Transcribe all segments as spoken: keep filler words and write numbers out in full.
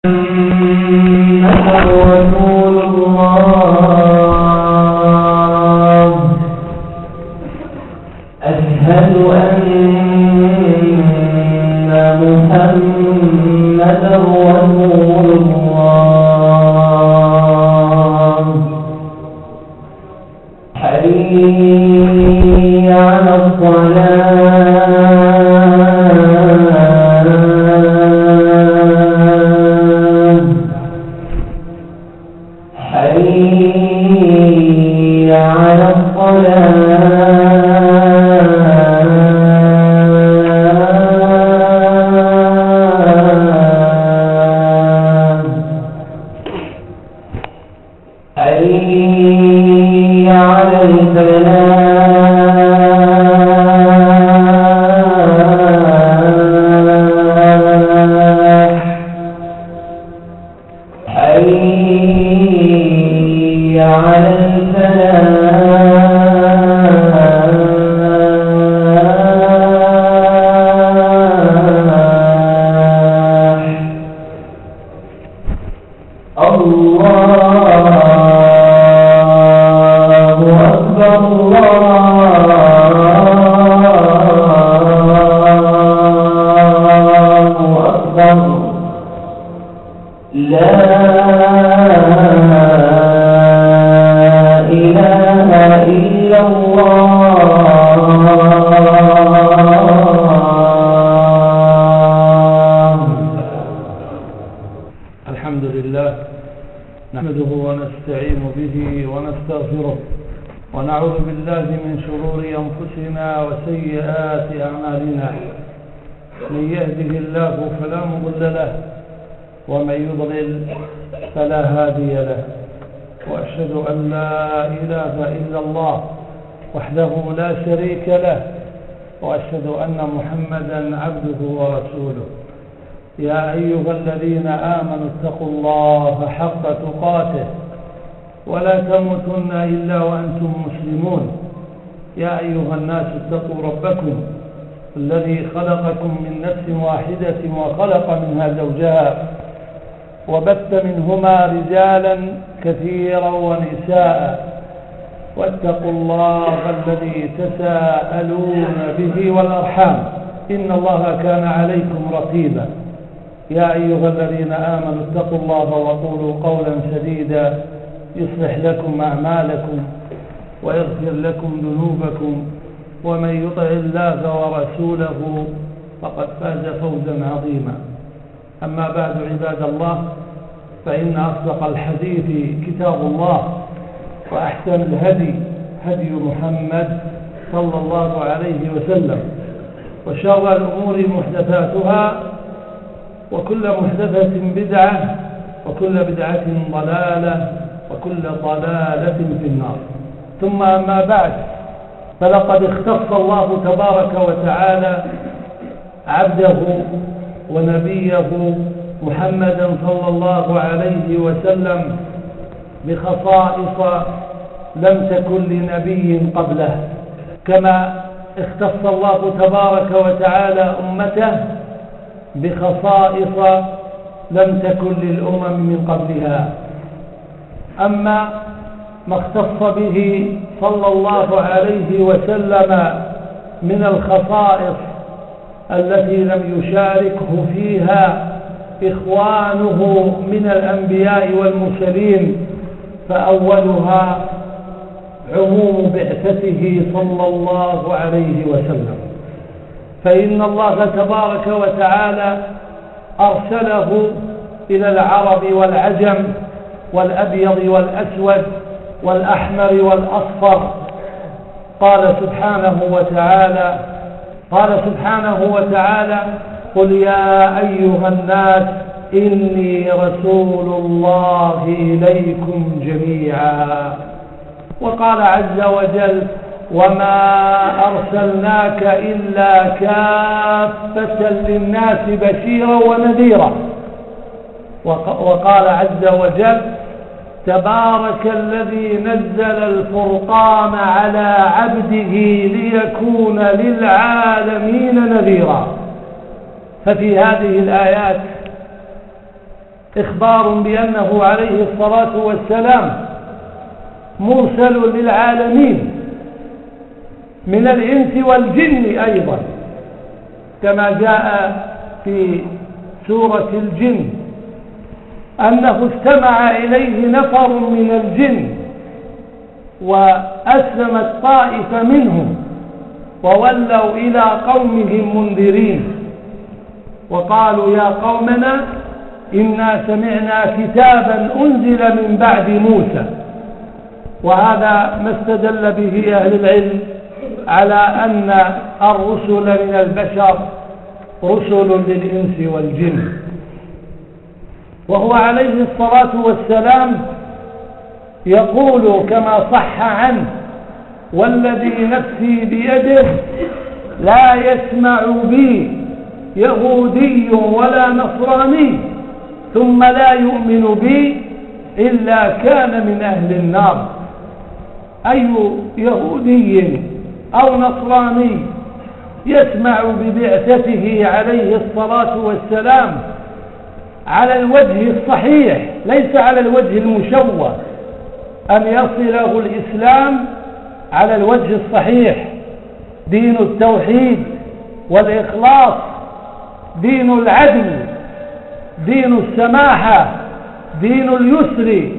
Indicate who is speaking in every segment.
Speaker 1: رسول الله أشهد أن محمدا رسول الله حي على الصلاة حي على الصلاة حي على الفلاح حي على الفلاح الله أكبر الله أكبر لا إله إلا الله
Speaker 2: الحمد لله نحمده ونستعين به ونستغفره ونعوذ بالله من شرور أنفسنا وسيئات أعمالنا من يهده الله فلا مضل له ومن يضلل فلا هادي له وأشهد أن لا إله إلا الله وحده لا شريك له وأشهد أن محمدا عبده ورسوله يا أيها الذين آمنوا اتقوا الله حق تقاته ولا تموتن إلا وأنتم مسلمون يا أيها الناس اتقوا ربكم الذي خلقكم من نفس واحدة وخلق منها زوجها وبث منهما رجالا كثيرا ونساء واتقوا الله الذي تساءلون به والأرحام إن الله كان عليكم رقيبا يا أيها الذين آمنوا اتقوا الله وقولوا قولا سديدا يصلح لكم أعمالكم ويغفر لكم ذنوبكم ومن يطع الله ورسوله فقد فاز فوزا عظيما أما بعد عباد الله فإن أصدق الحديث كتاب الله وأحسن الهدي هدي محمد صلى الله عليه وسلم وشر الأمور محدثاتها وكل محدثة بدعة وكل بدعة ضلالة وكل ضلالة في النار ثم أما بعد فلقد اختص الله تبارك وتعالى عبده ونبيه محمدا صلى الله عليه وسلم بخصائص لم تكن لنبي قبله كما اختص الله تبارك وتعالى أمته بخصائص لم تكن للأمم من قبلها. أما ما اختص به صلى الله عليه وسلم من الخصائص التي لم يشاركه فيها إخوانه من الأنبياء والمرسلين فأولها عموم بعثته صلى الله عليه وسلم، فإن الله تبارك وتعالى أرسله إلى العرب والعجم والأبيض والأسود والأحمر والأصفر. قال سبحانه وتعالى قال سبحانه وتعالى قل يا أيها الناس إني رسول الله إليكم جميعا. وقال عز وجل وما أرسلناك إلا كافة للناس بشيرا ونذيرا. وقال عز وجل تبارك الذي نزل الفرقان على عبده ليكون للعالمين نذيرا. ففي هذه الآيات إخبار بأنه عليه الصلاة والسلام مرسل للعالمين من الإنس والجن أيضا، كما جاء في سورة الجن أنه استمع إليه نفر من الجن وأسلمت طائفة منهم وولوا إلى قومهم منذرين وقالوا يا قومنا إنا سمعنا كتابا أنزل من بعد موسى. وهذا ما استدل به أهل العلم على أن الرسل من البشر رسل للإنس والجن. وهو عليه الصلاة والسلام يقول كما صح عنه والذي نفسي بيده لا يسمع بي يهودي ولا نصراني ثم لا يؤمن بي إلا كان من أهل النار. أي يهودي أو نصراني يسمع ببعثته عليه الصلاة والسلام على الوجه الصحيح ليس على الوجه المشوه، أن يصله الإسلام على الوجه الصحيح، دين التوحيد والإخلاص، دين العدل، دين السماحة، دين اليسر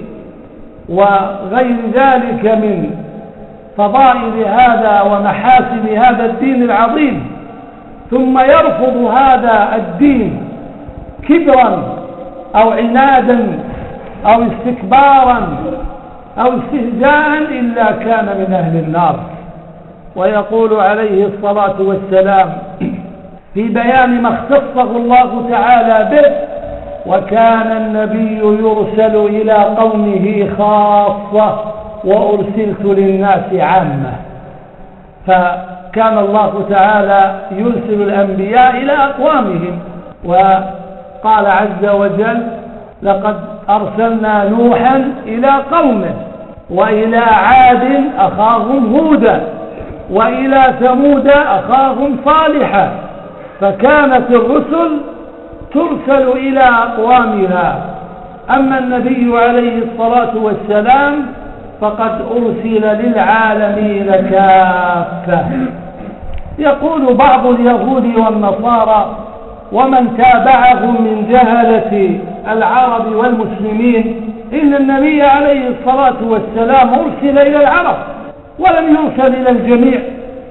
Speaker 2: وغير ذلك من فضائل هذا ومحاسن هذا الدين العظيم، ثم يرفض هذا الدين كبرا أو عنادا أو استكبارا أو استهزاء إلا كان من أهل النار. ويقول عليه الصلاة والسلام في بيان ما اختصه الله تعالى به وكان النبي يرسل إلى قومه خاصة وأرسلت للناس عامة. فكان الله تعالى يرسل الأنبياء إلى أقوامهم، وقال عز وجل لقد أرسلنا نوحا إلى قومه وإلى عاد أخاهم هودا وإلى ثمود أخاهم صالحا. فكانت الرسل ترسل إلى أقوامها. أما النبي عليه الصلاة والسلام فقد أرسل للعالمين كافة. يقول بعض اليهود والنصارى ومن تابعهم من جهلة العرب والمسلمين إن النبي عليه الصلاة والسلام أرسل إلى العرب ولم يرسل إلى الجميع.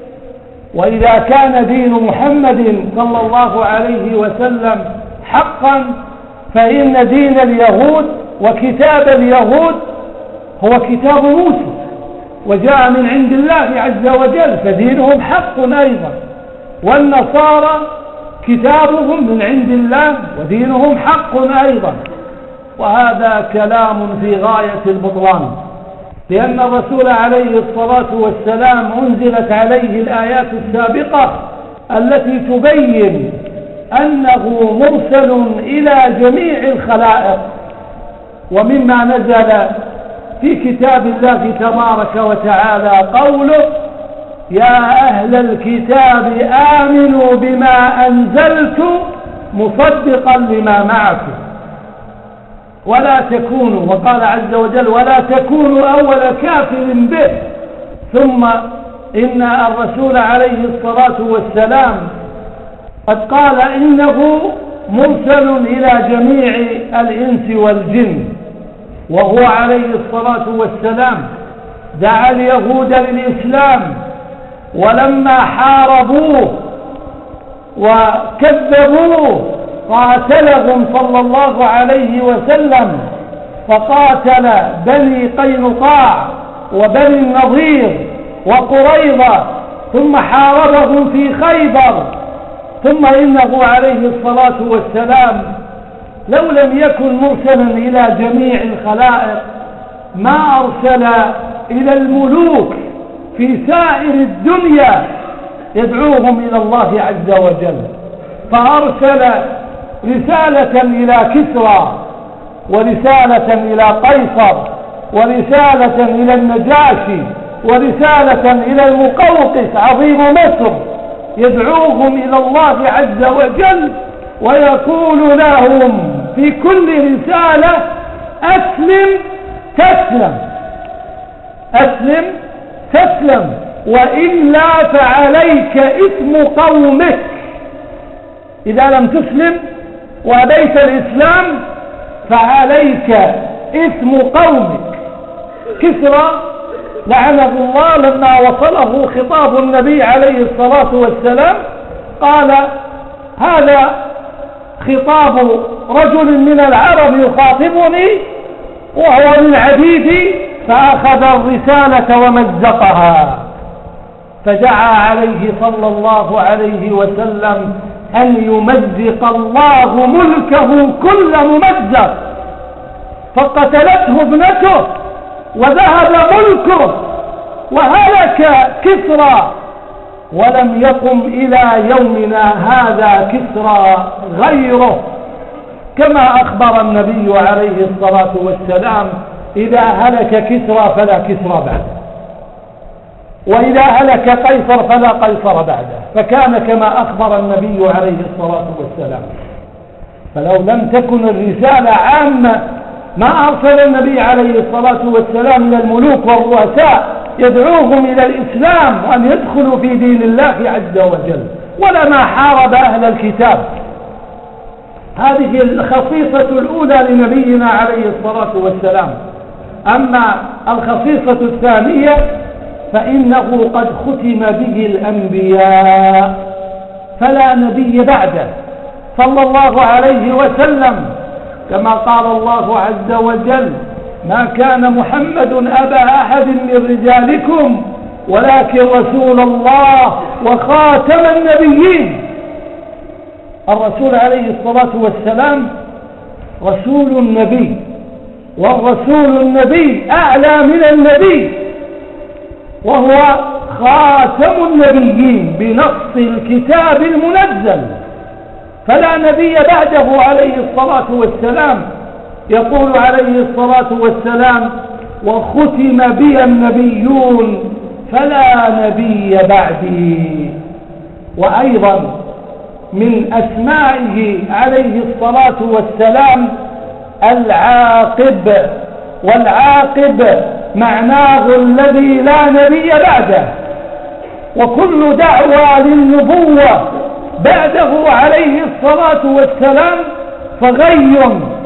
Speaker 2: وإذا كان دين محمد صلى الله عليه وسلم حقا فإن دين اليهود وكتاب اليهود هو كتاب موسى وجاء من عند الله عز وجل، فدينهم حق أيضا. والنصارى كتابهم من عند الله ودينهم حق أيضا. وهذا كلام في غاية البطلان، لأن الرسول عليه الصلاة والسلام أنزلت عليه الآيات السابقة التي تبين أنه مرسل إلى جميع الخلائق. ومما نزل في كتاب الله تبارك وتعالى قوله يا أهل الكتاب آمنوا بما أنزلت مصدقا لما معكم ولا تكونوا، وقال عز وجل ولا تكونوا أول كافر به. ثم إن الرسول عليه الصلاة والسلام قد قال إنه مرسل إلى جميع الإنس والجن. وهو عليه الصلاة والسلام دعا اليهود للإسلام، ولما حاربوه وكذبوه قاتلهم صلى الله عليه وسلم، فقاتل بني قينقاع وبني النضير وقريظة، ثم حاربهم في خيبر. ثم إنه عليه الصلاة والسلام لو لم يكن مرسلا إلى جميع الخلائق ما أرسل إلى الملوك في سائر الدنيا يدعوهم إلى الله عز وجل، فأرسل رسالة إلى كسرى ورسالة إلى قيصر ورسالة إلى النجاشي ورسالة إلى المقوقس عظيم مصر، يدعوهم إلى الله عز وجل ويقول لهم في كل رسالة أسلم تسلم، أسلم تسلم، وإلا فعليك إثم قومك. إذا لم تسلم وأبيت الإسلام فعليك إثم قومك. كسرى لعنه الله لما وصله خطاب النبي عليه الصلاة والسلام قال: هذا خطاب رجل من العرب يخاطبني وهو من عبيدي، فأخذ الرسالة ومزقها، فدعا عليه صلى الله عليه وسلم أن يمزق الله ملكه كل ممزق، فقتلته ابنته وذهب ملكه وهلك كسرى، ولم يقم إلى يومنا هذا كسرى غيره، كما أخبر النبي عليه الصلاة والسلام: إذا هلك كسرى فلا كسرى بعده، وإذا هلك قيصر فلا قيصر بعده، فكان كما أخبر النبي عليه الصلاة والسلام. فلو لم تكن الرسالة عامة ما أرسل النبي عليه الصلاة والسلام إلى الملوك والرؤساء يدعوهم إلى الإسلام وأن يدخلوا في دين الله عز وجل، ولا ما حارب أهل الكتاب. هذه الخصيصة الأولى لنبينا عليه الصلاة والسلام. أما الخصيصة الثانية فإنه قد ختم به الأنبياء فلا نبي بعده صلى الله عليه وسلم، كما قال الله عز وجل: ما كان محمد أبا أحد من رجالكم ولكن رسول الله وخاتم النبيين. الرسول عليه الصلاة والسلام رسول النبي، والرسول النبي أعلى من النبي، وهو خاتم النبيين بنص الكتاب المنزل، فلا نبي بعده عليه الصلاة والسلام. يقول عليه الصلاة والسلام: وختم بي النبيون فلا نبي بعدي. وأيضا من أسمائه عليه الصلاة والسلام العاقب، والعاقب معناه الذي لا نبي بعده. وكل دعوى للنبوة بعده عليه الصلاة والسلام فغي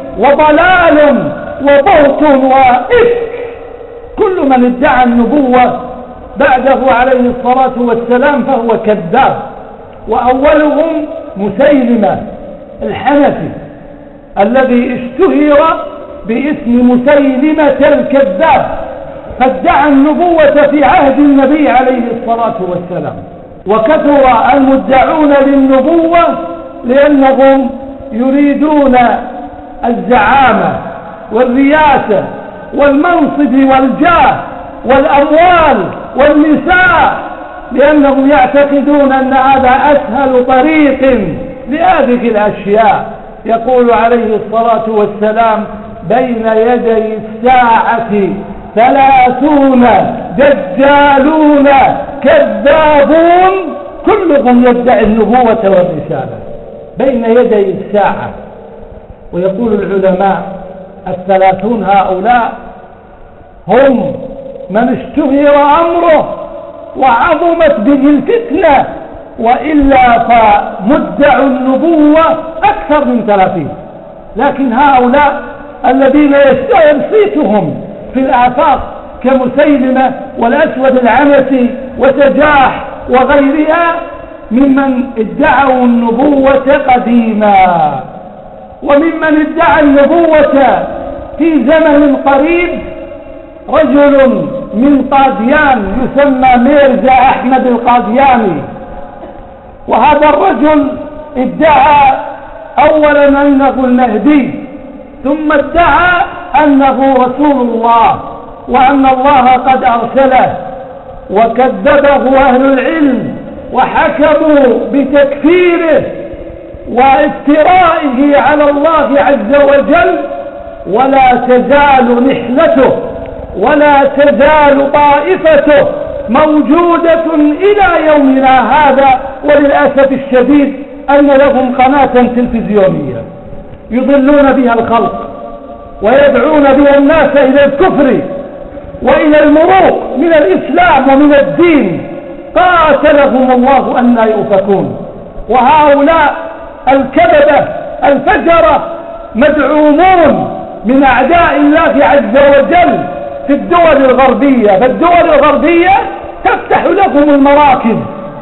Speaker 2: وضلال وبهت وإفك. كل من ادعى النبوة بعده عليه الصلاة والسلام فهو كذاب، وأولهم مسيلمة الحنفي الذي اشتهر باسم مسيلمة الكذاب، فادعى النبوة في عهد النبي عليه الصلاة والسلام. وكثر المدعون للنبوة لأنهم يريدون الزعامة والرياسة والمنصب والجاه والأموال والنساء، لأنهم يعتقدون أن هذا أسهل طريق لهذه الأشياء. يقول عليه الصلاة والسلام: بين يدي الساعة ثلاثون دجالون كذابون كلهم يدعي النبوة والرسالة بين يدي الساعة. ويقول العلماء: الثلاثون هؤلاء هم من اشتهر أمره وعظمت به الفتنة، وإلا فمدع النبوة أكثر من ثلاثين. لكن هؤلاء الذين يشتهر صيتهم في الآفاق كمسيلمة والأسود العنسي وسجاح وغيرها ممن ادعوا النبوة قديما، وممن ادعى النبوة في زمن قريب رجل من قاديان يسمى ميرزا أحمد القادياني. وهذا الرجل ادعى أولا أنه المهدي، ثم ادعى أنه رسول الله وأن الله قد أرسله، وكذبه أهل العلم وحكموا بتكفيره وافترائه على الله عز وجل. ولا تزال نحلته ولا تزال طائفته موجودة إلى يومنا هذا، وللأسف الشديد أن لهم قناة تلفزيونية يضلون بها الخلق ويدعون بها الناس إلى الكفر وإلى المروق من الإسلام ومن الدين، قاتلهم الله أن لا يؤفكون. وهؤلاء الكذبة الفجرة مدعومون من أعداء الله عز وجل في الدول الغربية، فالدول الغربية تفتح لهم المراكز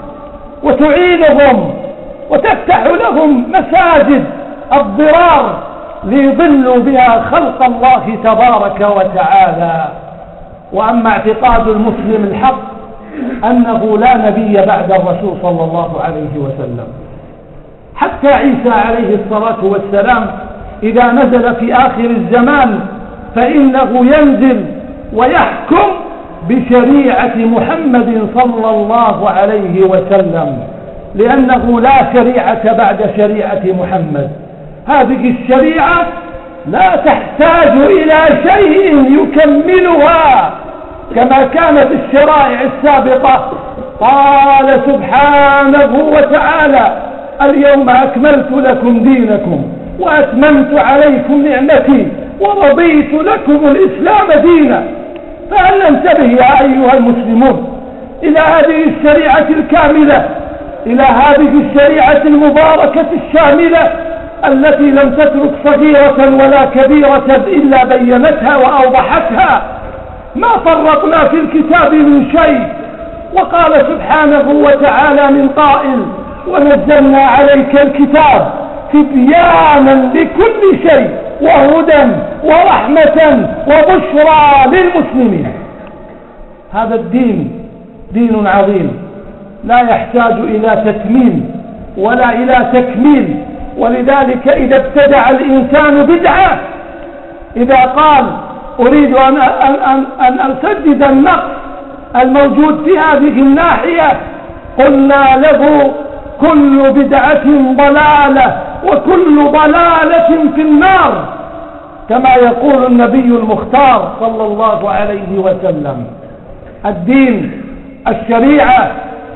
Speaker 2: وتعينهم وتفتح لهم مساجد الضرار ليضلوا بها خلق الله تبارك وتعالى. وأما اعتقاد المسلم الحق أنه لا نبي بعد الرسول صلى الله عليه وسلم، حتى عيسى عليه الصلاة والسلام إذا نزل في آخر الزمان فإنه ينزل ويحكم بشريعة محمد صلى الله عليه وسلم، لأنه لا شريعة بعد شريعة محمد. هذه الشريعة لا تحتاج إلى شيء يكملها كما كانت الشرائع السابقة. قال سبحانه وتعالى: اليوم أكملت لكم دينكم وأتممت عليكم نعمتي ورضيت لكم الإسلام دينا. فهل ننتبه يا أيها المسلمون إلى هذه الشريعة الكاملة، إلى هذه الشريعة المباركة الشاملة التي لم تترك صغيرة ولا كبيرة إلا بينتها وأوضحتها، ما فرطنا في الكتاب من شيء. وقال سبحانه وتعالى من قائل: ونزلنا عليك الكتاب تبيانا لكل شيء وهدى ورحمة وبشرى للمسلمين. هذا الدين دين عظيم لا يحتاج إلى تتميم ولا إلى تكميل. ولذلك إذا ابتدع الإنسان بدعة، إذا قال أريد أن, أن, أن أسدد النقص الموجود في هذه الناحية، قلنا له: كل بدعة ضلالة وكل ضلالة في النار، كما يقول النبي المختار صلى الله عليه وسلم. الدين الشريعة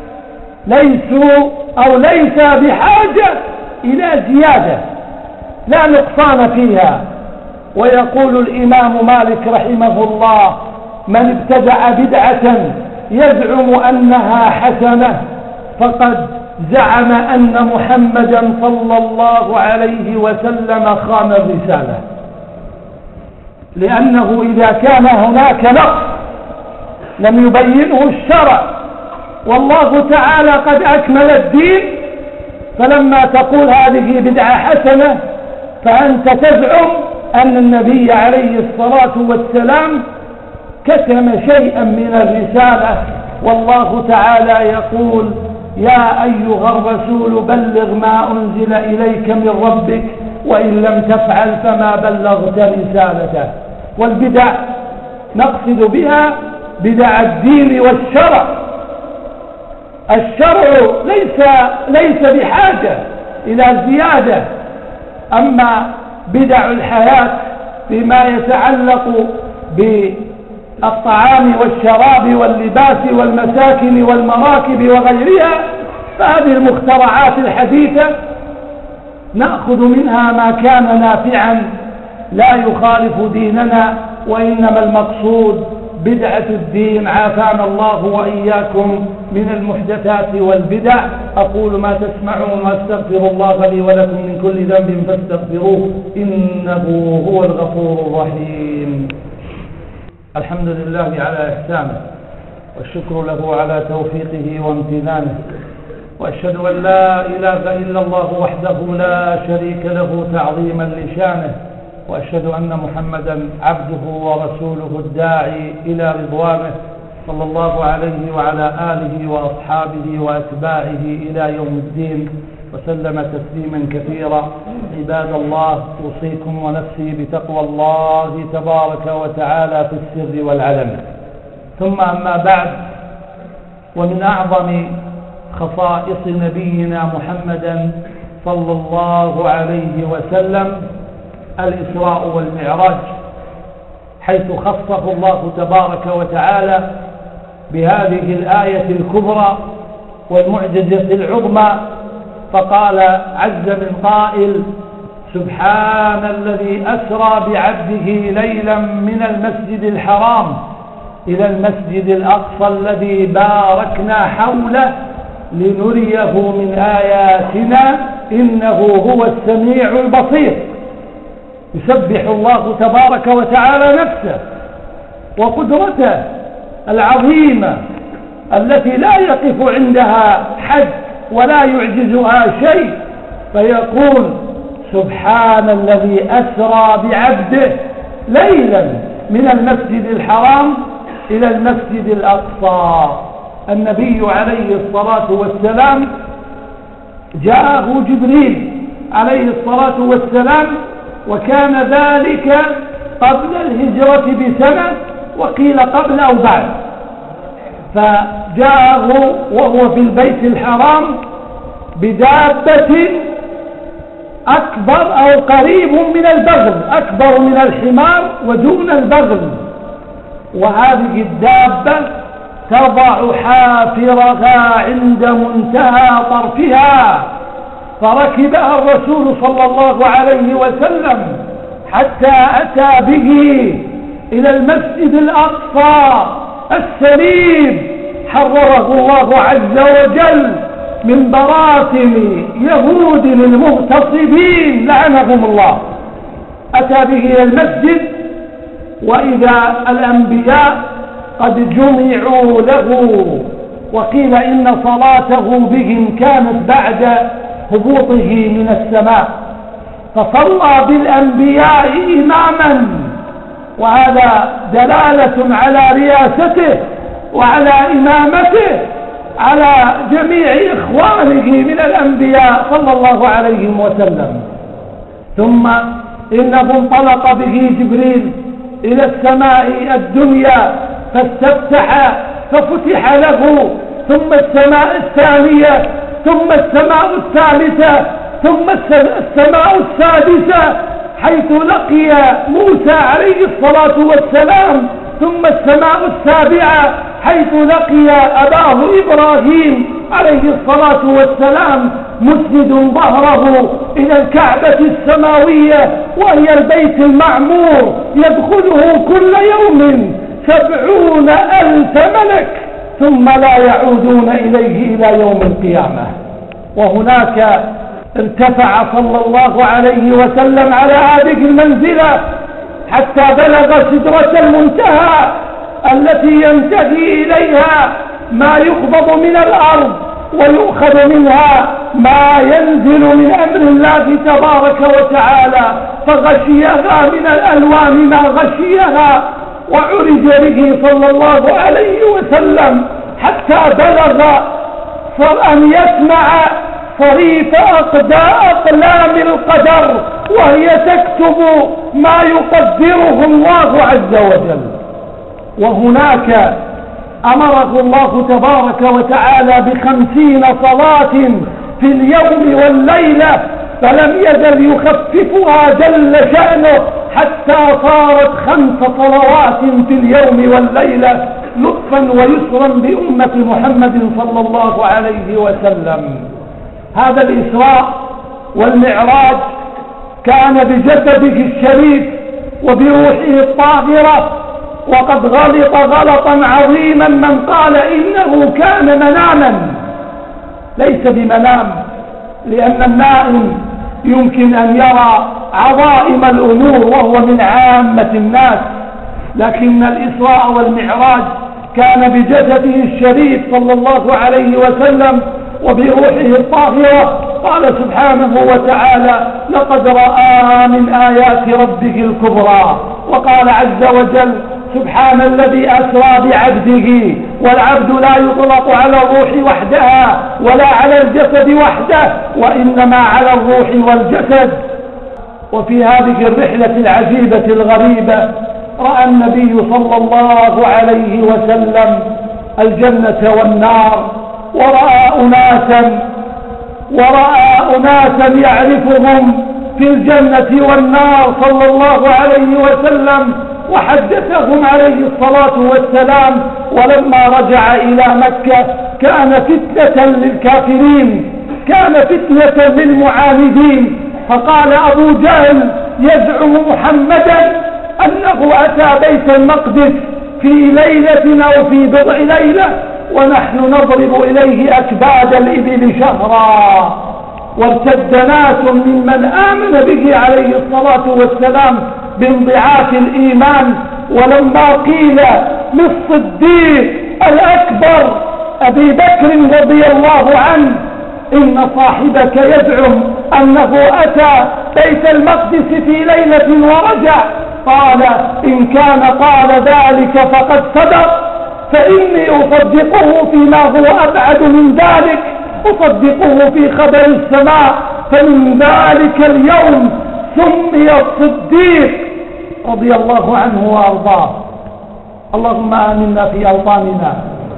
Speaker 2: ليسوا أو ليس بحاجة إلى زيادة، لا نقصان فيها. ويقول الإمام مالك رحمه الله: من ابتدع بدعة يزعم أنها حسنة فقد زعم أن محمدا صلى الله عليه وسلم خان الرسالة. لأنه إذا كان هناك نقص لم يبينه الشرع، والله تعالى قد أكمل الدين، فلما تقول هذه بدعة حسنة فأنت تزعم أن النبي عليه الصلاة والسلام كتم شيئا من الرسالة. والله تعالى يقول: يا أيها الرسول بلغ ما أنزل إليك من ربك وإن لم تفعل فما بلغت رسالته. والبدع نقصد بها بدع الدين والشرع. الشرع ليس, ليس بحاجة إلى زيادة. أما بدع الحياة فيما يتعلق بالطعام والشراب واللباس والمساكن والمراكب وغيرها، فهذه المخترعات الحديثة نأخذ منها ما كان نافعا لا يخالف ديننا، وإنما المقصود بدعة الدين. عافانا الله وإياكم من المحدثات والبدع. أقول ما تسمعون وأستغفر الله لي ولكم من كل ذنب فاستغفروه إنه هو الغفور الرحيم. الحمد لله على إحسانه، والشكر له على توفيقه وامتنانه، وأشهد أن لا إله إلا الله وحده لا شريك له تعظيما لشانه، وأشهد أن محمدا عبده ورسوله الداعي إلى رضوانه صلى الله عليه وعلى آله وأصحابه وأتباعه إلى يوم الدين، وسلم تسليما كثيرا. عباد الله، أوصيكم ونفسي بتقوى الله تبارك وتعالى في السر والعلن. ثم أما بعد، ومن أعظم خصائص نبينا محمدا صلى الله عليه وسلم الإسراء والمعراج، حيث خصه الله تبارك وتعالى بهذه الآية الكبرى والمعجزة العظمى، فقال عز من قائل: سبحان الذي أسرى بعبده ليلا من المسجد الحرام إلى المسجد الأقصى الذي باركنا حوله لنريه من آياتنا إنه هو السميع البصير. يسبح الله تبارك وتعالى نفسه وقدرته العظيمة التي لا يقف عندها حد ولا يعجزها شيء، فيقول سبحان الذي أسرى بعبده ليلا من المسجد الحرام إلى المسجد الأقصى. النبي عليه الصلاة والسلام جاءه جبريل عليه الصلاة والسلام، وكان ذلك قبل الهجرة بسنة وقيل قبل أو بعد، فجاءه وهو في البيت الحرام بدابة أكبر أو قريب من البغل، أكبر من الحمار ودون البغل، وهذه الدابة تضع حافرها عند منتهى طرفها، فركبها الرسول صلى الله عليه وسلم حتى أتى به إلى المسجد الأقصى السليم، حرره الله عز وجل من براثن يهود المغتصبين لعنهم الله. أتى به إلى المسجد وإذا الأنبياء قد جمعوا له، وقيل إن صلاته بهم كانت بعد هبوطه من السماء، فصلى بالأنبياء إماما، وهذا دلالة على رياسته وعلى إمامته على جميع إخوانه من الأنبياء صلى الله عليه وسلم. ثم إنه انطلق به جبريل إلى السماء الدنيا فاستفتح ففتح له، ثم السماء الثانية، ثم السماء الثالثة، ثم السماء السادسة حيث لقي موسى عليه الصلاة والسلام، ثم السماء السابعة حيث لقي أباه إبراهيم عليه الصلاة والسلام مسند ظهره إلى الكعبة السماوية وهي البيت المعمور، يدخله كل يوم سبعون ألف ملك ثم لا يعودون إليه إلى يوم القيامة. وهناك ارتفع صلى الله عليه وسلم على هذه المنزلة حتى بلغ سدرة المنتهى التي ينتهي إليها ما يقبض من الأرض ويؤخذ منها ما ينزل من أمر الله تبارك وتعالى، فغشيها من الألوان ما غشيها، وعرج به صلى الله عليه وسلم حتى بلغ أن يسمع صريف أقلام القدر وهي تكتب ما يقدره الله عز وجل. وهناك أمره الله تبارك وتعالى بخمسين صلاة في اليوم والليلة، فلم يزل يخففها جل شأنه حتى صارت خمس صلوات في اليوم والليلة لطفا ويسرا بأمة محمد صلى الله عليه وسلم. هذا الإسراء والمعراج كان بجسده الشريف وبروحه الطاهرة، وقد غلط غلطا عظيما من قال إنه كان مناما. ليس بمنام، لأن النائم يمكن أن يرى عظائم الأمور وهو من عامة الناس، لكن الإسراء والمعراج كان بجسده الشريف صلى الله عليه وسلم وبروحه الطاهرة. قال سبحانه وتعالى: لقد رأى من آيات ربه الكبرى. وقال عز وجل: سبحان الذي أسرى بعبده. والعبد لا يطلق على الروح وحدها ولا على الجسد وحده، وإنما على الروح والجسد. وفي هذه الرحلة العجيبة الغريبة رأى النبي صلى الله عليه وسلم الجنة والنار، ورأى أناسا ورأى أناسا يعرفهم في الجنة والنار صلى الله عليه وسلم، وحدثهم عليه الصلاة والسلام. ولما رجع إلى مكة كان فتنة للكافرين، كان فتنة للمعاندين، فقال أبو جهل يزعم محمدا أنه أتى بيت المقدس في ليلة أو في بضع ليلة ونحن نضرب إليه أكباد الإبل شهرا. وارتد ناس ممن آمن به عليه الصلاة والسلام بانضعاف الإيمان، ولما قيل للصديق الأكبر أبي بكر رضي الله عنه إن صاحبك يزعم أنه أتى بيت المقدس في ليلة ورجع، قال إن كان قال ذلك فقد صدق، فإني أصدقه فيما هو أبعد من ذلك، أصدقه في خبر السماء. فمن ذلك اليوم سمي الصديق رضي الله عنه وأرضاه. اللهم آمنا في أوطاننا،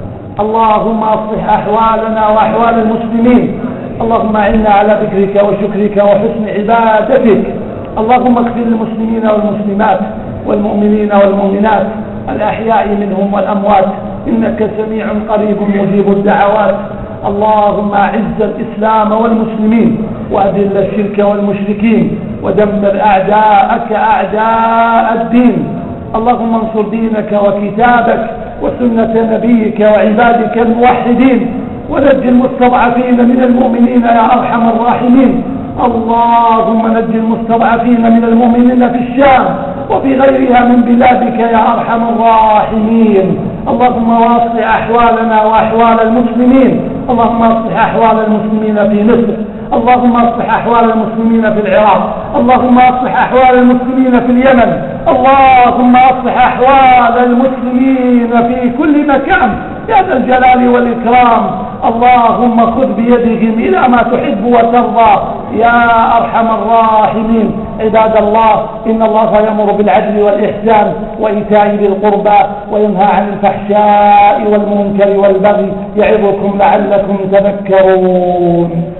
Speaker 2: اللهم أصلح أحوالنا وأحوال المسلمين، اللهم أعنا على ذكرك وشكرك وحسن عبادتك. اللهم اغفر للمسلمين والمسلمات والمؤمنين والمؤمنات الأحياء منهم والأموات، إنك سميع قريب مجيب الدعوات. اللهم أعز الإسلام والمسلمين وأذل الشرك والمشركين ودمر أعداءك أعداء الدين. اللهم انصر دينك وكتابك وسنة نبيك وعبادك الموحدين، ونج المستضعفين من المؤمنين يا أرحم الراحمين. اللهم نج المستضعفين من المؤمنين في الشام وفي غيرها من بلادك يا أرحم الراحمين. اللهم واصلح أحوالنا وأحوال المسلمين، اللهم اصلح أحوال المسلمين في مصر، اللهم اصلح أحوال المسلمين في العراق، اللهم اصلح أحوال المسلمين في اليمن، اللهم اصلح أحوال المسلمين في كل مكان يا ذا الجلال والإكرام. اللهم خذ بيدهم إلى ما تحب وترضى يا أرحم الراحمين. عباد الله، إن الله يأمر بالعدل والإحسان وإيتاء ذي القربى وينهى عن الفحشاء والمنكر والبغي، يعظكم لعلكم تذكرون.